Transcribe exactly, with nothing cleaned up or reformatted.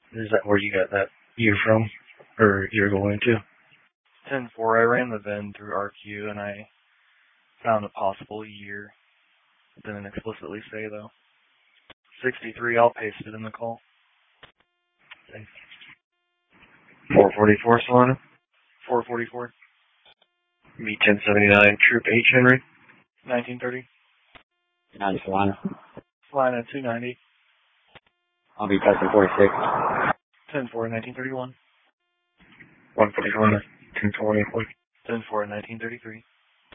Is that where you got that year from? Or you're going to? ten four, I ran the V I N through R Q and I found a possible year. It didn't explicitly say though. sixty-three, I'll paste it in the call. Thanks. four forty-four, Solana? four forty-four. B ten seventy-nine, Troop H, Henry? nineteen thirty. nine Solana. Solana two ninety. I'll be pressing forty-six. ten four, nineteen thirty-one. one forty-one, ten twenty. ten four, nineteen thirty-three.